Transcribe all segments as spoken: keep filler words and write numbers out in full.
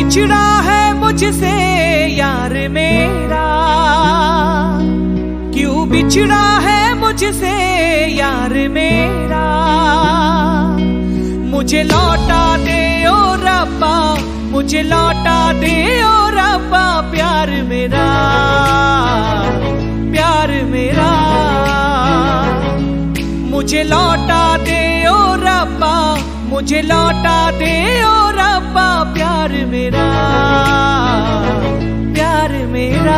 बिछड़ा है मुझसे यार मेरा, क्यों बिछड़ा है मुझसे यार मेरा। मुझे लौटा दे ओ रब्बा, मुझे लौटा दे ओ रब्बा प्यार मेरा, प्यार मेरा। मुझे लौटा दे ओ रब्बा, मुझे लौटा दे ओ रब्बा प्यार मेरा, प्यार मेरा।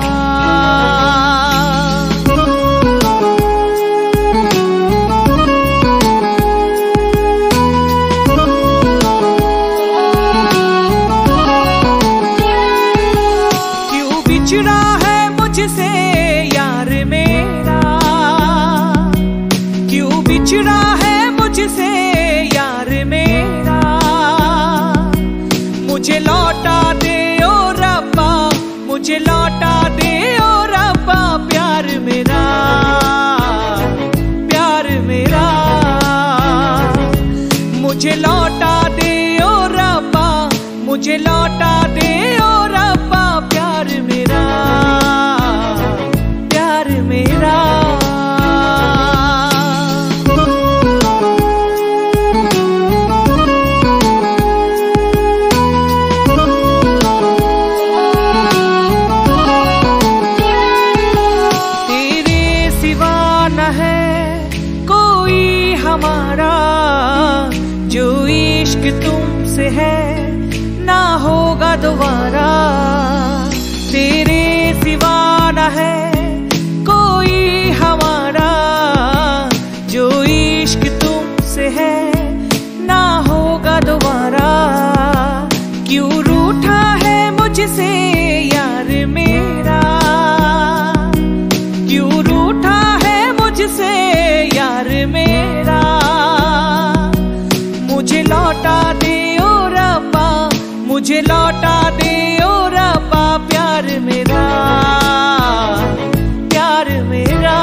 क्यों बिछड़ा है मुझसे यार मेरा, क्यों बिछड़ा है मुझसे यार मेरा। मुझे लौटा दे ओ रब्बा, मुझे लौटा दे ओ रब्बा प्यार मेरा, प्यार मेरा। मुझे लौटा दे ओ रब्बा, मुझे लौटा दे ओ रब्बा प्यार मेरा, प्यार मेरा। हमारा जो इश्क तुमसे है ना होगा दोबारा, तेरे सिवा न है कोई हमारा। जो इश्क तुमसे है ना होगा दोबारा। क्यों रूठा है मुझसे यार मेरा, क्यों रूठा है मुझसे यार मेरा। मुझे लौटा दे ओ रब्बा, मुझे लौटा दे ओ रब्बा प्यार मेरा, प्यार मेरा।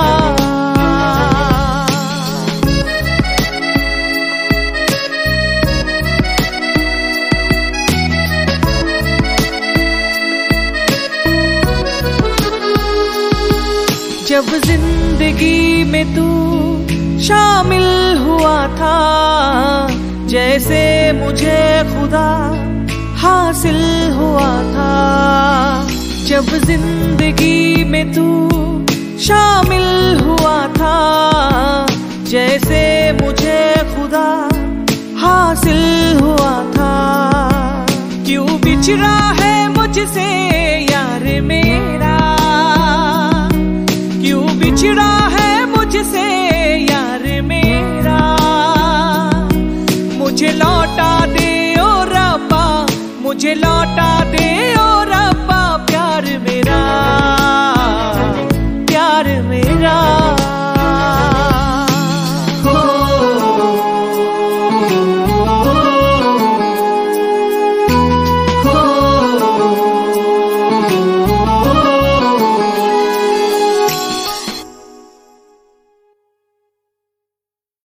जब जिंदगी में तू शामिल हुआ था, जैसे मुझे खुदा हासिल हुआ था। जब जिंदगी में तू शामिल हुआ था, जैसे मुझे खुदा हासिल हुआ था। क्यों बिछड़ा है मुझसे यार मेरा, क्यों बिछड़ा है मुझसे यार मेरा। मुझे लौटा दे ओ रब्बा, मुझे लौटा दे ओ रब्बा प्यार मेरा, प्यार मेरा।